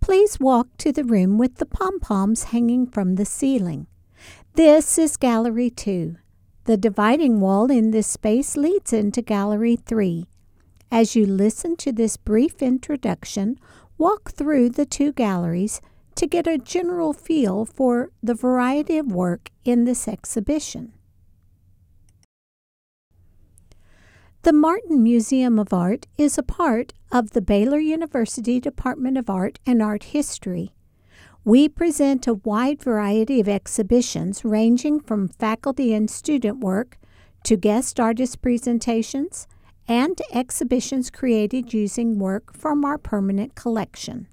Please walk to the room with the pom-poms hanging from the ceiling. This is Gallery 2. The dividing wall in this space leads into Gallery 3. As you listen to this brief introduction, walk through the two galleries to get a general feel for the variety of work in this exhibition. The Martin Museum of Art is a part of the Baylor University Department of Art and Art History. We present a wide variety of exhibitions ranging from faculty and student work to guest artist presentations and exhibitions created using work from our permanent collection.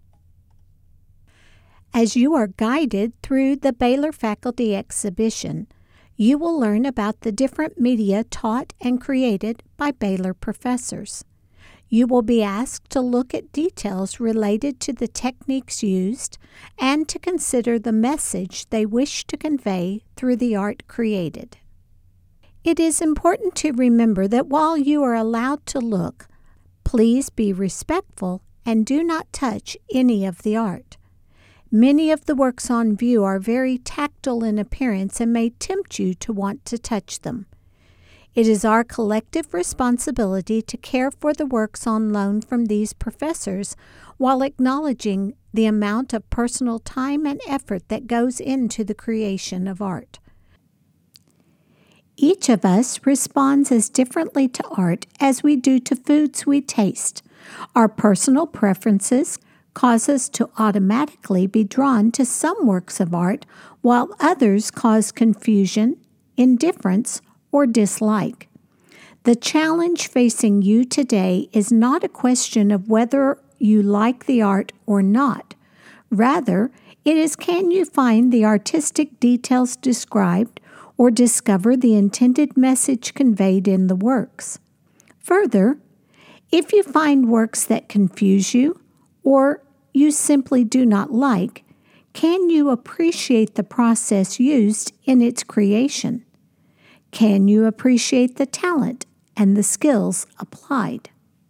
As you are guided through the Baylor Faculty Exhibition, you will learn about the different media taught and created by Baylor professors. You will be asked to look at details related to the techniques used and to consider the message they wish to convey through the art created. It is important to remember that while you are allowed to look, please be respectful and do not touch any of the art. Many of the works on view are very tactile in appearance and may tempt you to want to touch them. It is our collective responsibility to care for the works on loan from these professors while acknowledging the amount of personal time and effort that goes into the creation of art. Each of us responds as differently to art as we do to foods we taste. Our personal preferences cause us to automatically be drawn to some works of art, while others cause confusion, indifference, or dislike. The challenge facing you today is not a question of whether you like the art or not. Rather, it is, can you find the artistic details described or discover the intended message conveyed in the works? Further, if you find works that confuse you, or you simply do not like, can you appreciate the process used in its creation? Can you appreciate the talent and the skills applied?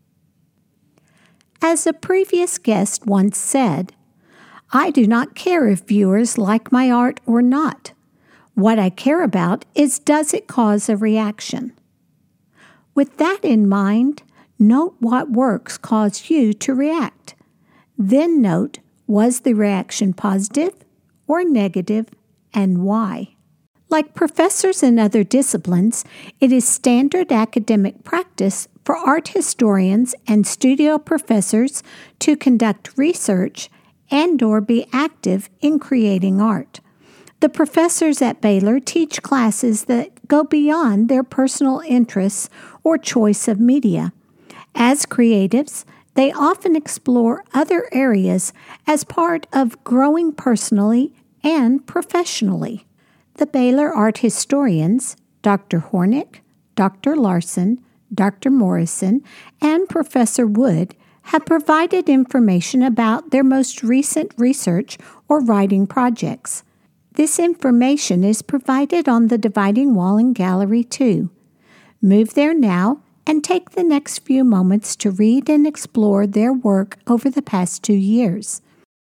As a previous guest once said, "I do not care if viewers like my art or not. What I care about is, does it cause a reaction?" With that in mind, note what works caused you to react. Then note, was the reaction positive or negative, and why? Like professors in other disciplines, it is standard academic practice for art historians and studio professors to conduct research and/or be active in creating art. The professors at Baylor teach classes that go beyond their personal interests or choice of media. As creatives, they often explore other areas as part of growing personally and professionally. The Baylor art historians, Dr. Hornick, Dr. Larson, Dr. Morrison, and Professor Wood, have provided information about their most recent research or writing projects. This information is provided on the dividing wall in Gallery 2. Move there now and take the next few moments to read and explore their work over the past 2 years.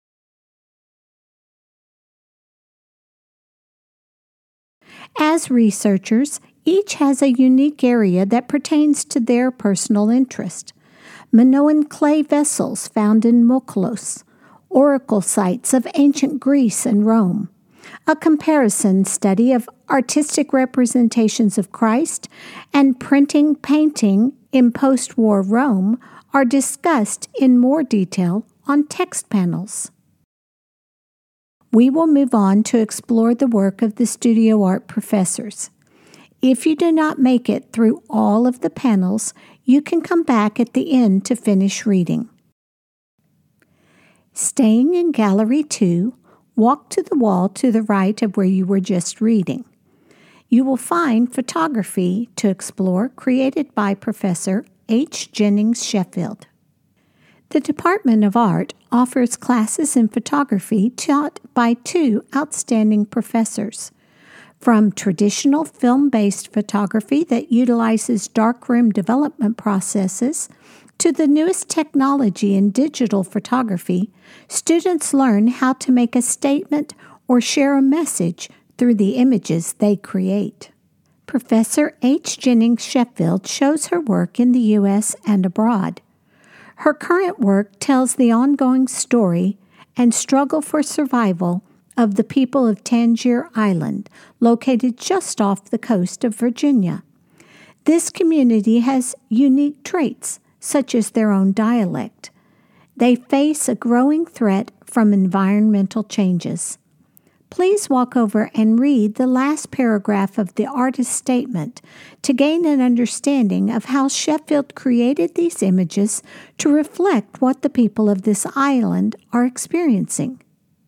As researchers, each has a unique area that pertains to their personal interest. Minoan clay vessels found in Mokolos, oracle sites of ancient Greece and Rome, a comparison study of artistic representations of Christ, and printing painting in post-war Rome are discussed in more detail on text panels. We will move on to explore the work of the studio art professors. If you do not make it through all of the panels, you can come back at the end to finish reading. Staying in Gallery 2, walk to the wall to the right of where you were just reading. You will find photography to explore created by Professor H. Jennings Sheffield. The Department of Art offers classes in photography taught by 2 outstanding professors. From traditional film-based photography that utilizes darkroom development processes to the newest technology in digital photography, students learn how to make a statement or share a message through the images they create. Professor H. Jennings Sheffield shows her work in the U.S. and abroad. Her current work tells the ongoing story and struggle for survival of the people of Tangier Island, located just off the coast of Virginia. This community has unique traits, such as their own dialect. They face a growing threat from environmental changes. Please walk over and read the last paragraph of the artist's statement to gain an understanding of how Sheffield created these images to reflect what the people of this island are experiencing.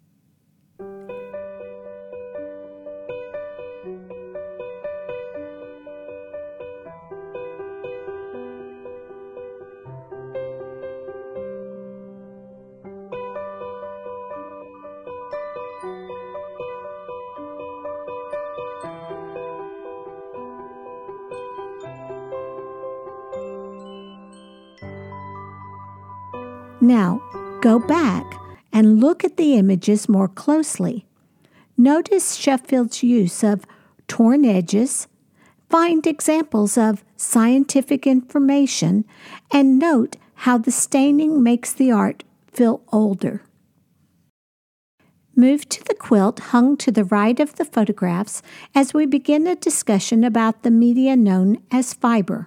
Now, go back and look at the images more closely. Notice Sheffield's use of torn edges, find examples of scientific information, and note how the staining makes the art feel older. Move to the quilt hung to the right of the photographs as we begin a discussion about the media known as fiber.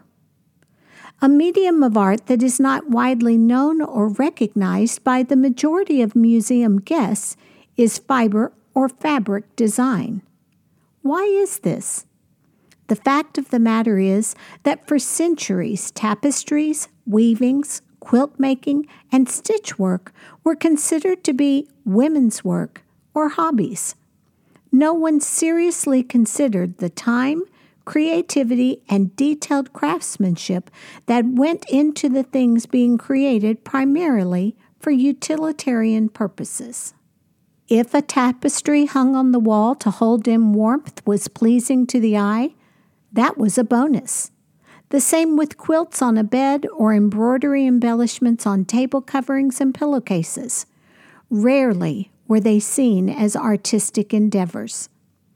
A medium of art that is not widely known or recognized by the majority of museum guests is fiber or fabric design. Why is this? The fact of the matter is that for centuries, tapestries, weavings, quilt making, and stitch work were considered to be women's work or hobbies. No one seriously considered the time, creativity, and detailed craftsmanship that went into the things being created primarily for utilitarian purposes. If a tapestry hung on the wall to hold in warmth was pleasing to the eye, that was a bonus. The same with quilts on a bed or embroidery embellishments on table coverings and pillowcases. Rarely were they seen as artistic endeavors.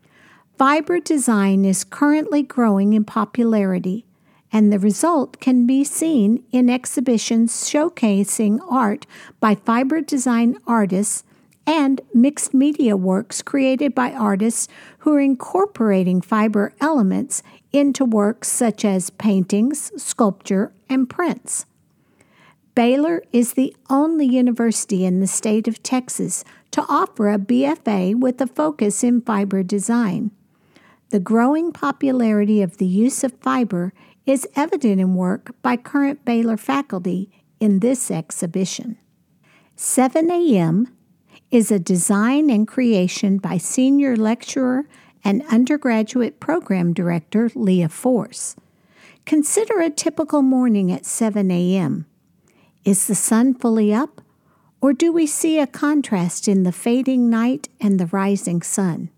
Fiber design is currently growing in popularity, and the result can be seen in exhibitions showcasing art by fiber design artists and mixed media works created by artists who are incorporating fiber elements into works such as paintings, sculpture, and prints. Baylor is the only university in the state of Texas to offer a BFA with a focus in fiber design. The growing popularity of the use of fiber is evident in work by current Baylor faculty in this exhibition. 7 a.m. is a design and creation by senior lecturer and undergraduate program director Leah Force. Consider a typical morning at 7 a.m. Is the sun fully up, or do we see a contrast in the fading night and the rising sun?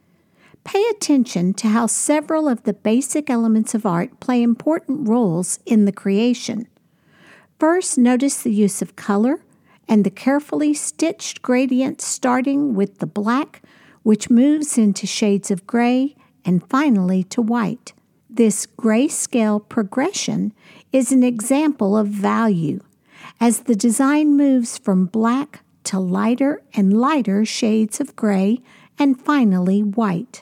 Pay attention to how several of the basic elements of art play important roles in the creation. First, notice the use of color and the carefully stitched gradient starting with the black, which moves into shades of gray, and finally to white. This grayscale progression is an example of value, as the design moves from black to lighter and lighter shades of gray, and finally white.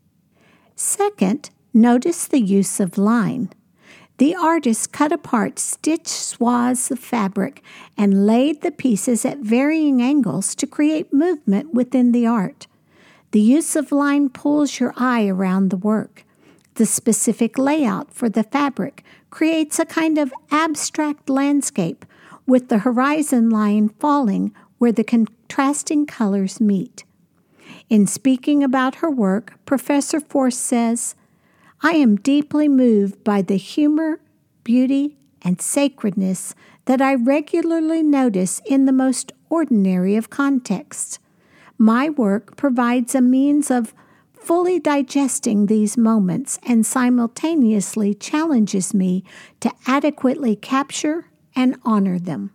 Second, notice the use of line. The artist cut apart stitched swaths of fabric and laid the pieces at varying angles to create movement within the art. The use of line pulls your eye around the work. The specific layout for the fabric creates a kind of abstract landscape, with the horizon line falling where the contrasting colors meet. In speaking about her work, Professor Force says, "I am deeply moved by the humor, beauty, and sacredness that I regularly notice in the most ordinary of contexts. My work provides a means of fully digesting these moments and simultaneously challenges me to adequately capture and honor them.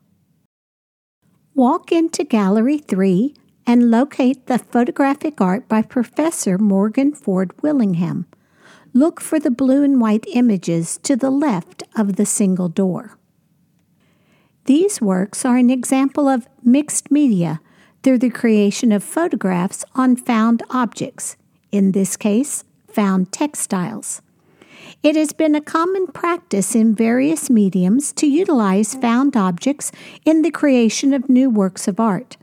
Walk into Gallery 3 and locate the photographic art by Professor Morgan Ford Willingham. Look for the blue and white images to the left of the single door. These works are an example of mixed media through the creation of photographs on found objects, in this case, found textiles. It has been a common practice in various mediums to utilize found objects in the creation of new works of art.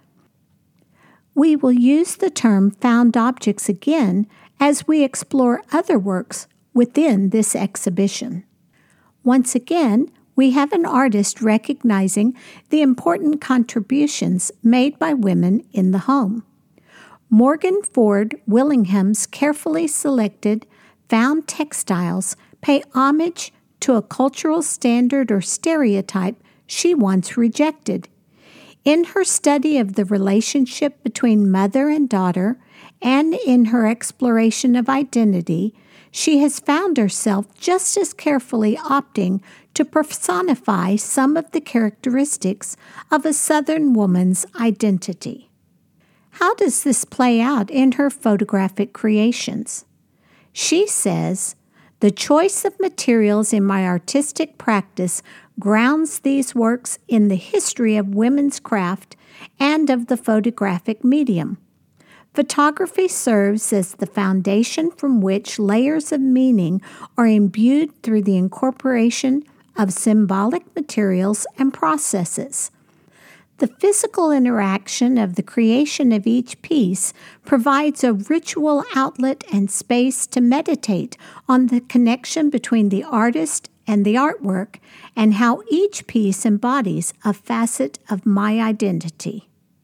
We will use the term found objects again as we explore other works within this exhibition. Once again, we have an artist recognizing the important contributions made by women in the home. Morgan Ford Willingham's carefully selected found textiles pay homage to a cultural standard or stereotype she once rejected. In her study of the relationship between mother and daughter, and in her exploration of identity, she has found herself just as carefully opting to personify some of the characteristics of a Southern woman's identity. How does this play out in her photographic creations? She says, "The choice of materials in my artistic practice grounds these works in the history of women's craft and of the photographic medium. Photography serves as the foundation from which layers of meaning are imbued through the incorporation of symbolic materials and processes. The physical interaction of the creation of each piece provides a ritual outlet and space to meditate on the connection between the artist and the artwork and how each piece embodies a facet of my identity."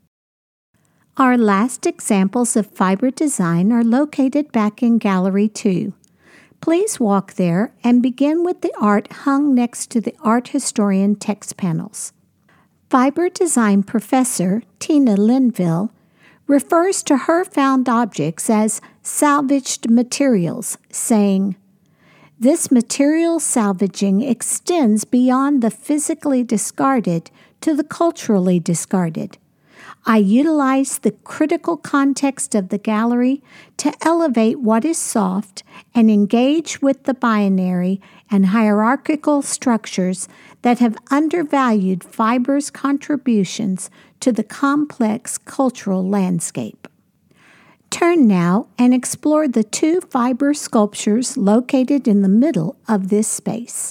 Our last examples of fiber design are located back in Gallery 2. Please walk there and begin with the art hung next to the art historian text panels. Fiber design professor Tina Linville refers to her found objects as salvaged materials, saying, "This material salvaging extends beyond the physically discarded to the culturally discarded. I utilize the critical context of the gallery to elevate what is soft and engage with the binary and hierarchical structures that have undervalued fiber's contributions to the complex cultural landscape." Turn now and explore the two fiber sculptures located in the middle of this space.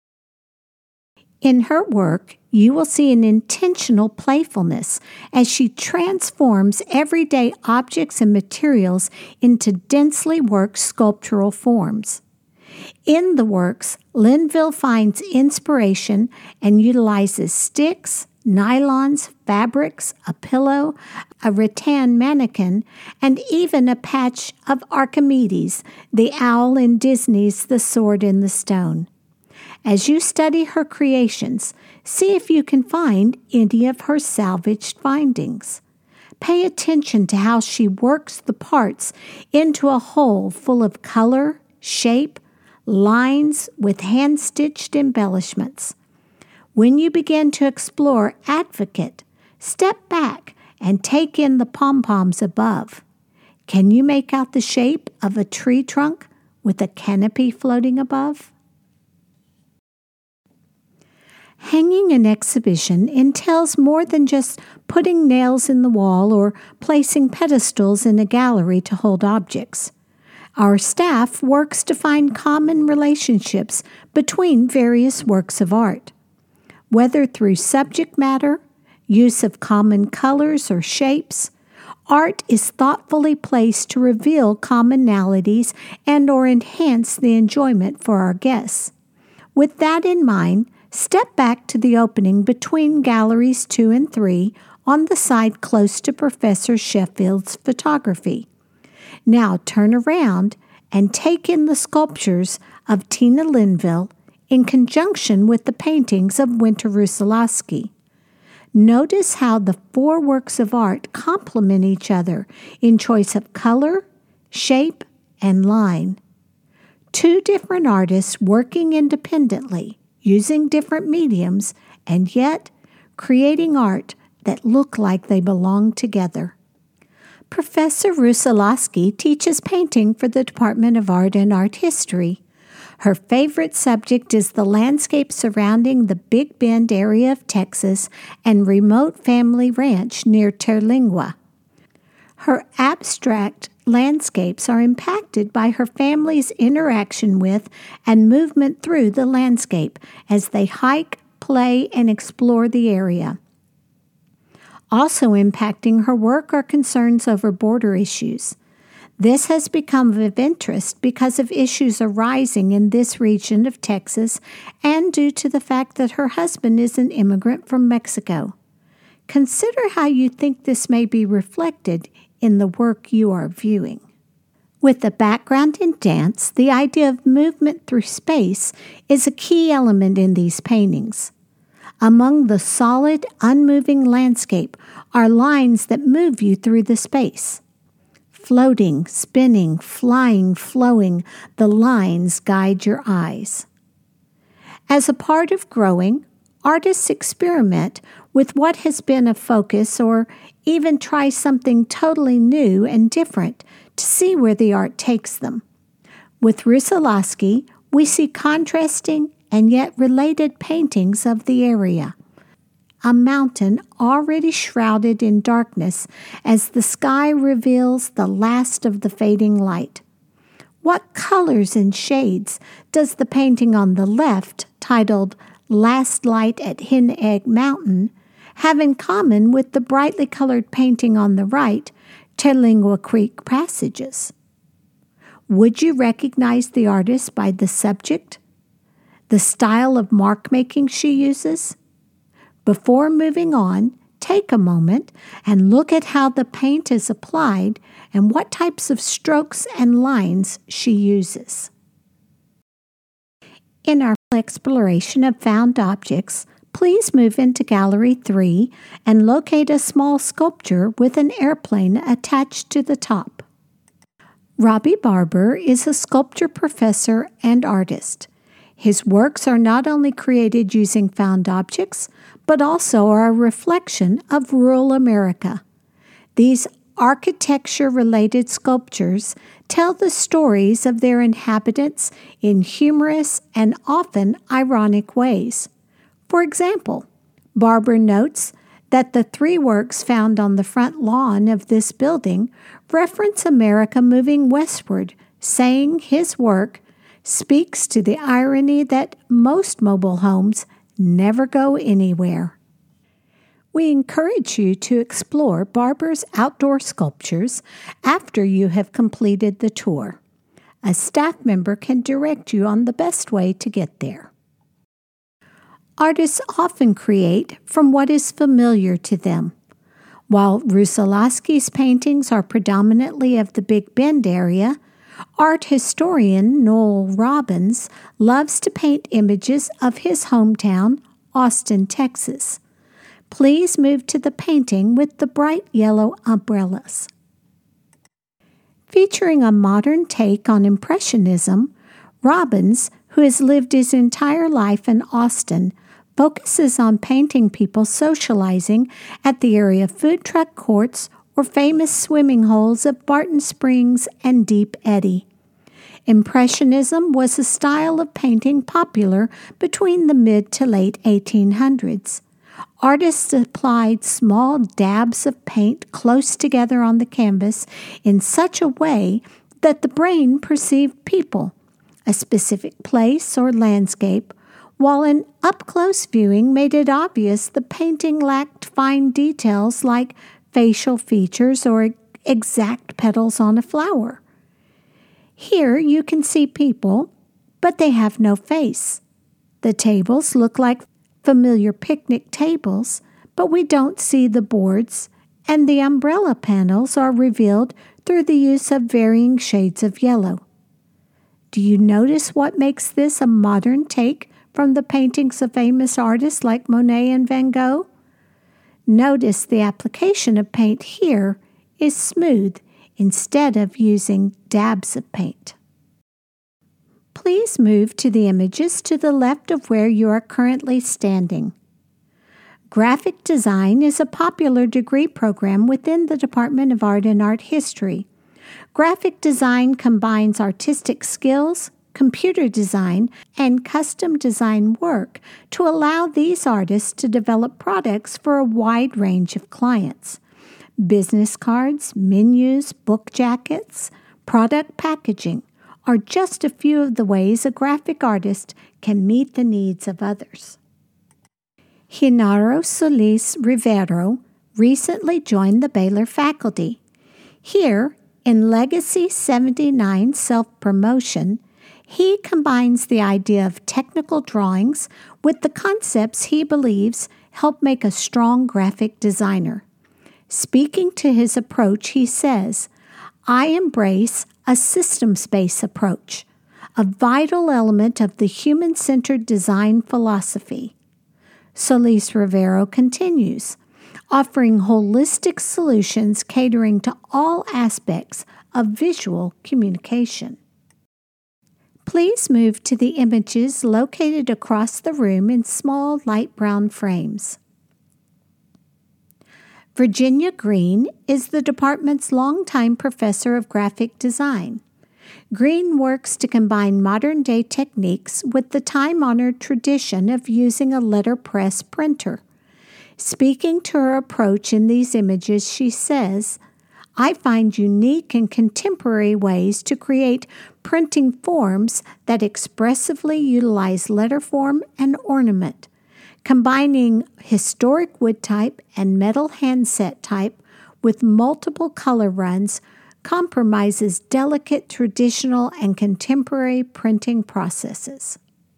In her work, you will see an intentional playfulness as she transforms everyday objects and materials into densely worked sculptural forms. In the works, Linville finds inspiration and utilizes sticks, nylons, fabrics, a pillow, a rattan mannequin, and even a patch of Archimedes, the owl in Disney's The Sword in the Stone. As you study her creations, see if you can find any of her salvaged findings. Pay attention to how she works the parts into a whole full of color, shape, lines with hand-stitched embellishments. When you begin to explore Advocate, step back and take in the pom-poms above. Can you make out the shape of a tree trunk with a canopy floating above? Hanging an exhibition entails more than just putting nails in the wall or placing pedestals in a gallery to hold objects. Our staff works to find common relationships between various works of art. Whether through subject matter, use of common colors or shapes, art is thoughtfully placed to reveal commonalities and or enhance the enjoyment for our guests. With that in mind, step back to the opening between Galleries 2 and 3 on the side close to Professor Sheffield's photography. Now turn around and take in the sculptures of Tina Linville in conjunction with the paintings of Winter Rusalowski. Notice how the four works of art complement each other in choice of color, shape, and line. Two different artists working independently, using different mediums and yet creating art that look like they belong together. Professor Rusalowski teaches painting for the Department of Art and Art History. Her favorite subject is the landscape surrounding the Big Bend area of Texas and remote family ranch near Terlingua. Her abstract landscapes are impacted by her family's interaction with and movement through the landscape as they hike, play, and explore the area. Also impacting her work are concerns over border issues. This has become of interest because of issues arising in this region of Texas and due to the fact that her husband is an immigrant from Mexico. Consider how you think this may be reflected in the work you are viewing. With a background in dance, the idea of movement through space is a key element in these paintings. Among the solid, unmoving landscape are lines that move you through the space. Floating, spinning, flying, flowing, the lines guide your eyes. As a part of growing, artists experiment with what has been a focus or even try something totally new and different to see where the art takes them. With Rusalowski, we see contrasting and yet related paintings of the area. A mountain already shrouded in darkness as the sky reveals the last of the fading light. What colors and shades does the painting on the left, titled Last Light at Hen Egg Mountain, have in common with the brightly colored painting on the right, Terlingua Creek Passages? Would you recognize the artist by the subject? The style of mark-making she uses? Before moving on, take a moment and look at how the paint is applied and what types of strokes and lines she uses. In our exploration of found objects, please move into Gallery 3 and locate a small sculpture with an airplane attached to the top. Robbie Barber is a sculpture professor and artist. His works are not only created using found objects, but also are a reflection of rural America. These architecture-related sculptures tell the stories of their inhabitants in humorous and often ironic ways. For example, Barber notes that the 3 works found on the front lawn of this building reference America moving westward, saying his work speaks to the irony that most mobile homes never go anywhere. We encourage you to explore Barber's outdoor sculptures after you have completed the tour. A staff member can direct you on the best way to get there. Artists often create from what is familiar to them. While Rusalowski's paintings are predominantly of the Big Bend area, art historian Noel Robbins loves to paint images of his hometown, Austin, Texas. Please move to the painting with the bright yellow umbrellas. Featuring a modern take on Impressionism, Robbins, who has lived his entire life in Austin, focuses on painting people socializing at the area food truck courts or famous swimming holes of Barton Springs and Deep Eddy. Impressionism was a style of painting popular between the mid to late 1800s. Artists applied small dabs of paint close together on the canvas in such a way that the brain perceived people, a specific place or landscape, while an up-close viewing made it obvious the painting lacked fine details like facial features or exact petals on a flower. Here you can see people, but they have no face. The tables look like familiar picnic tables, but we don't see the boards, and the umbrella panels are revealed through the use of varying shades of yellow. Do you notice what makes this a modern take from the paintings of famous artists like Monet and Van Gogh? Notice the application of paint here is smooth instead of using dabs of paint. Please move to the images to the left of where you are currently standing. Graphic design is a popular degree program within the Department of Art and Art History. Graphic design combines artistic skills, computer design, and custom design work to allow these artists to develop products for a wide range of clients. Business cards, menus, book jackets, product packaging are just a few of the ways a graphic artist can meet the needs of others. Genaro Solis Rivero recently joined the Baylor faculty. Here, in Legacy 79 Self-Promotion, he combines the idea of technical drawings with the concepts he believes help make a strong graphic designer. Speaking to his approach, he says, "I embrace a systems-based approach, a vital element of the human-centered design philosophy." Solis Rivero continues, offering holistic solutions catering to all aspects of visual communication. Please move to the images located across the room in small light brown frames. Virginia Green is the department's longtime professor of graphic design. Green works to combine modern-day techniques with the time-honored tradition of using a letterpress printer. Speaking to her approach in these images, she says, "I find unique and contemporary ways to create printing forms that expressively utilize letter form and ornament. Combining historic wood type and metal handset type with multiple color runs compromises delicate traditional and contemporary printing processes."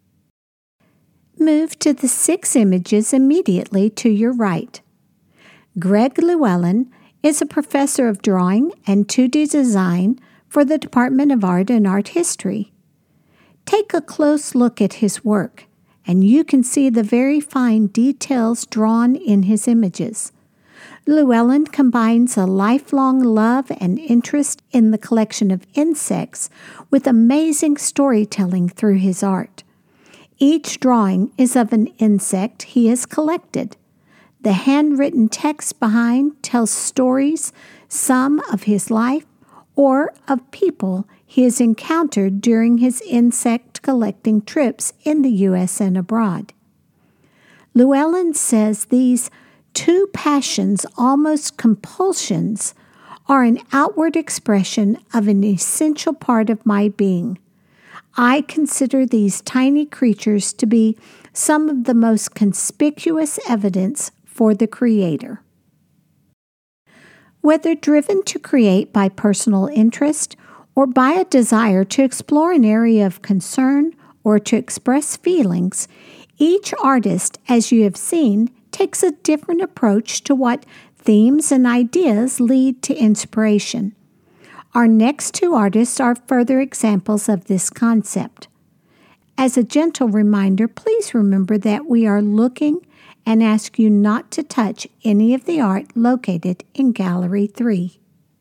Move to the 6 images immediately to your right. Greg Llewellyn is a professor of drawing and 2D design for the Department of Art and Art History. Take a close look at his work, and you can see the very fine details drawn in his images. Llewellyn combines a lifelong love and interest in the collection of insects with amazing storytelling through his art. Each drawing is of an insect he has collected. The handwritten text behind tells stories, some of his life or of people he has encountered during his insect collecting trips in the U.S. and abroad. Llewellyn says these 2 passions, almost compulsions, are an outward expression of an essential part of my being. I consider these tiny creatures to be some of the most conspicuous evidence for the Creator. Whether driven to create by personal interest or by a desire to explore an area of concern or to express feelings, each artist, as you have seen, takes a different approach to what themes and ideas lead to inspiration. Our next 2 artists are further examples of this concept. As a gentle reminder, please remember that we are looking and ask you not to touch any of the art located in Gallery 3.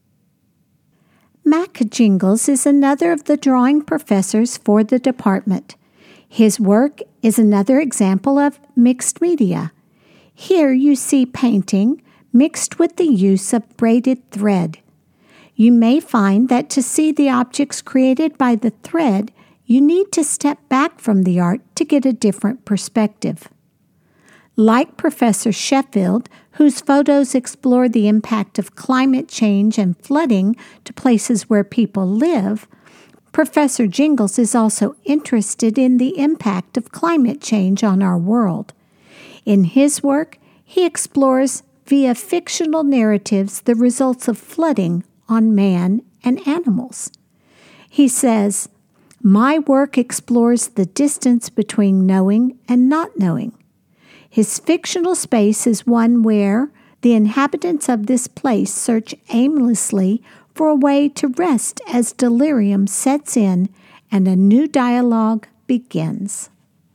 Mac Jingles is another of the drawing professors for the department. His work is another example of mixed media. Here you see painting mixed with the use of braided thread. You may find that to see the objects created by the thread, you need to step back from the art to get a different perspective. Like Professor Sheffield, whose photos explore the impact of climate change and flooding to places where people live, Professor Jingles is also interested in the impact of climate change on our world. In his work, he explores via fictional narratives the results of flooding on man and animals. He says, "My work explores the distance between knowing and not knowing." His fictional space is one where the inhabitants of this place search aimlessly for a way to rest as delirium sets in and a new dialogue begins.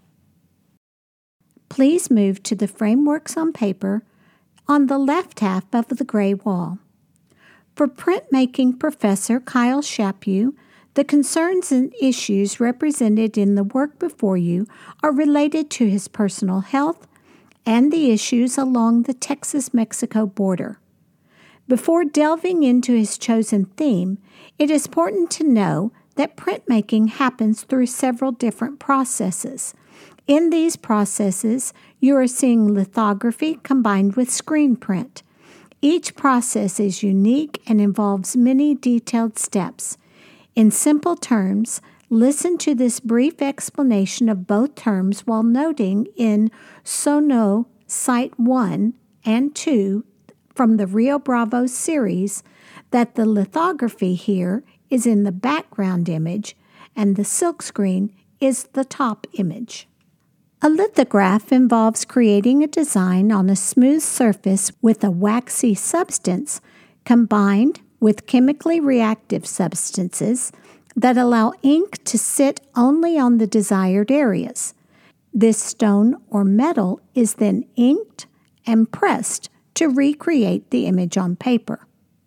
Please move to the frameworks on paper on the left half of the gray wall. For printmaking professor Kyle Chaput, the concerns and issues represented in the work before you are related to his personal health, and the issues along the Texas-Mexico border. Before delving into his chosen theme, it is important to know that printmaking happens through several different processes. In these processes, you are seeing lithography combined with screen print. Each process is unique and involves many detailed steps. In simple terms, listen to this brief explanation of both terms while noting in Sono Site 1 and 2 from the Rio Bravo series that the lithography here is in the background image and the silkscreen is the top image. A lithograph involves creating a design on a smooth surface with a waxy substance combined with chemically reactive substances that allow ink to sit only on the desired areas. This stone or metal is then inked and pressed to recreate the image on paper.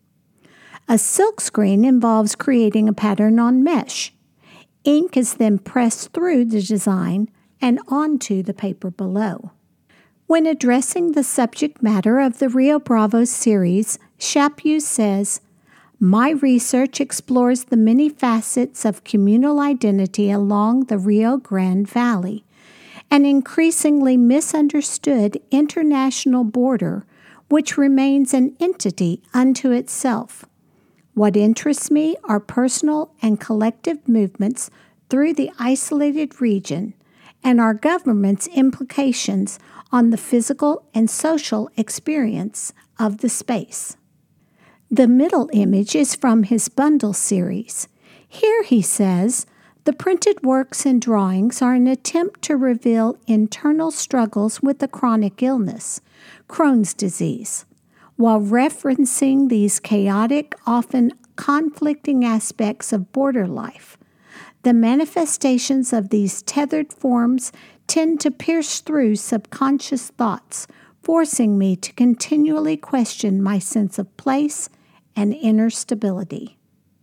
A silkscreen involves creating a pattern on mesh. Ink is then pressed through the design and onto the paper below. When addressing the subject matter of the Rio Bravo series, Chaput says, "My research explores the many facets of communal identity along the Rio Grande Valley, an increasingly misunderstood international border which remains an entity unto itself. What interests me are personal and collective movements through the isolated region and our government's implications on the physical and social experience of the space." The middle image is from his bundle series. Here he says, "The printed works and drawings are an attempt to reveal internal struggles with a chronic illness, Crohn's disease, while referencing these chaotic, often conflicting aspects of border life. The manifestations of these tethered forms tend to pierce through subconscious thoughts, forcing me to continually question my sense of place and inner stability."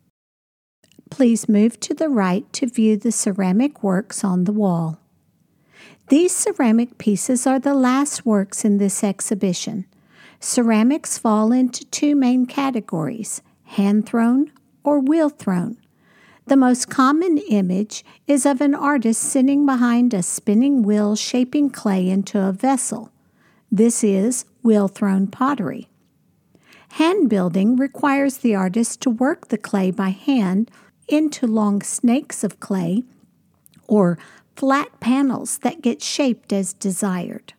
Please move to the right to view the ceramic works on the wall. These ceramic pieces are the last works in this exhibition. Ceramics fall into two main categories, hand-thrown or wheel-thrown. The most common image is of an artist sitting behind a spinning wheel shaping clay into a vessel. This is wheel-thrown pottery. Hand building requires the artist to work the clay by hand into long snakes of clay or flat panels that get shaped as desired.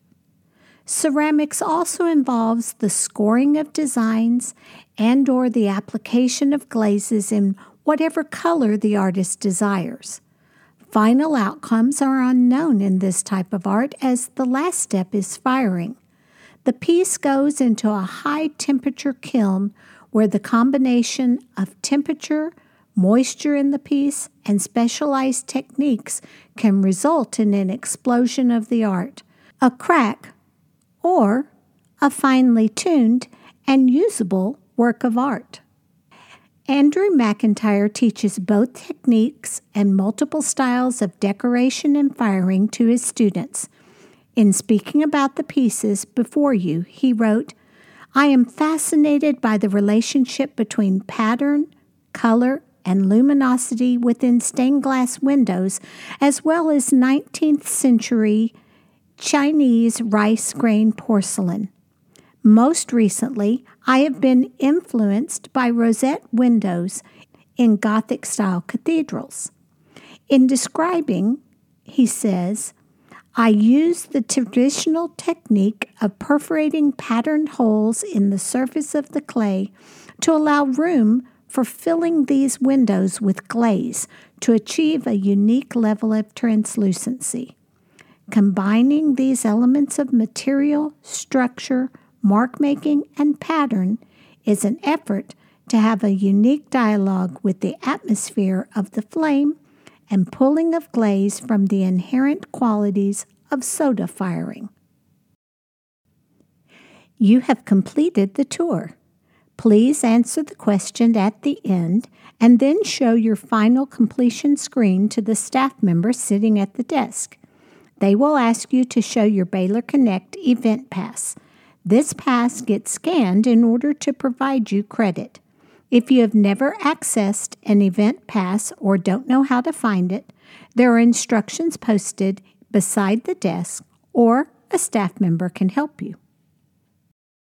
Ceramics also involves the scoring of designs and/or the application of glazes in whatever color the artist desires. Final outcomes are unknown in this type of art as the last step is firing. The piece goes into a high-temperature kiln where the combination of temperature, moisture in the piece, and specialized techniques can result in an explosion of the art, a crack, or a finely tuned and usable work of art. Andrew McIntyre teaches both techniques and multiple styles of decoration and firing to his students. In speaking about the pieces before you, he wrote, "I am fascinated by the relationship between pattern, color, and luminosity within stained glass windows, as well as 19th century Chinese rice grain porcelain. Most recently, I have been influenced by rosette windows in Gothic-style cathedrals." In describing, he says, "I use the traditional technique of perforating patterned holes in the surface of the clay to allow room for filling these windows with glaze to achieve a unique level of translucency. Combining these elements of material, structure, mark-making, and pattern is an effort to have a unique dialogue with the atmosphere of the flame and pulling of glaze from the inherent qualities of soda firing." You have completed the tour. Please answer the question at the end and then show your final completion screen to the staff member sitting at the desk. They will ask you to show your Baylor Connect event pass. This pass gets scanned in order to provide you credit. If you have never accessed an event pass or don't know how to find it, there are instructions posted beside the desk, or a staff member can help you.